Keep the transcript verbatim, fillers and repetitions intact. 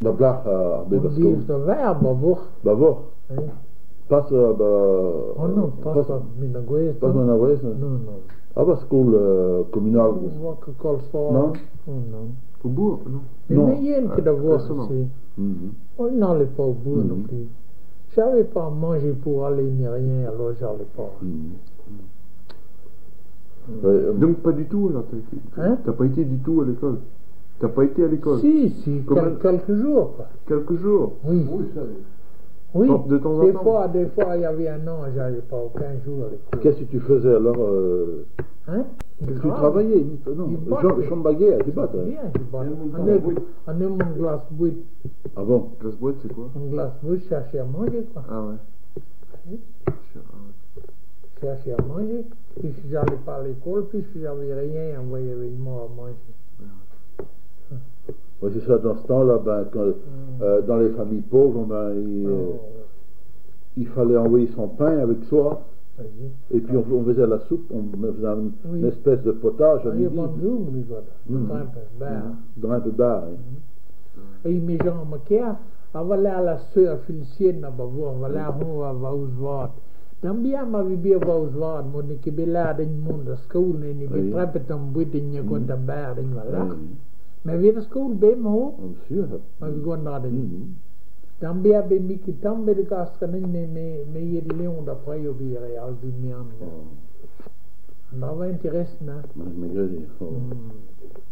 Da blach a Und bebas die kom. ist der Werb, aber Bavor. eh? Pas ba Oh non, pas pas ça, mais la gueule. pas na vez. Non, non. Aba school communal. On voit que col fort. Non? Oh, non. Au bourg, non? Mais Non. mais il y a une qui doit voir Récemment. ici. Mhm. On n'allait pas au bout non Mhm. plus. Je n'avais pas mangé pour aller ni rien, alors j'allais pas. Mhm. Ouais, euh, Donc pas du tout, là, t'as été. Hein? T'as pas été du tout à l'école. T'as pas été à l'école. Si, si, Combien- quel- quelques jours, quoi. Quelques jours. Oui. Oui, ça. Oui, De temps en des temps. fois, des fois, il y avait un an, j'allais pas aucun jour à l'école. Qu'est-ce que tu faisais alors euh, Hein? Tu Grave. travaillais non, Il Jean, battait. Jean Baguet, tu battes. Bien, je bats. Bien, On bon, est, oui. on est mon glace bouille, Ah bon? Glace boîte, c'est quoi? une glace bouille, chercher à manger, quoi. Ah ouais. Oui. Ah ouais. Chercher à manger. Puis si j'allais pas à l'école, puis si j'avais rien, on voyait avec moi à manger. Oui, c'est ça, dans ce temps-là, ben, quand, euh, dans les familles pauvres, ben, il, euh, Oh, il fallait envoyer son pain avec soi, vas-y. et puis on, on faisait la soupe, on faisait une, Oui. une espèce de potage à Ah, je midi, van doen, nu wat. Mhm. Dat is bij. dans un peu bar. hein. Et mes gens me disent, on va aller à la sœur Félicienne, on va aller à Vauswaard. Dan bien ma vi bien Vauswaard, maar ik heb laat in de school en ik Oui. heb het dan buiten je kon dan bij en voilà. Oui. Maar weer de school bij me hoor, Bien sûr. maar we gaan naar de. Mhm. Dan ben je bij mij dan bij de gast en ik me me me je leon d'après je weer als die me aan. Oh, En dat was interessant, hè. maar ik me gredie. Oh. Mm.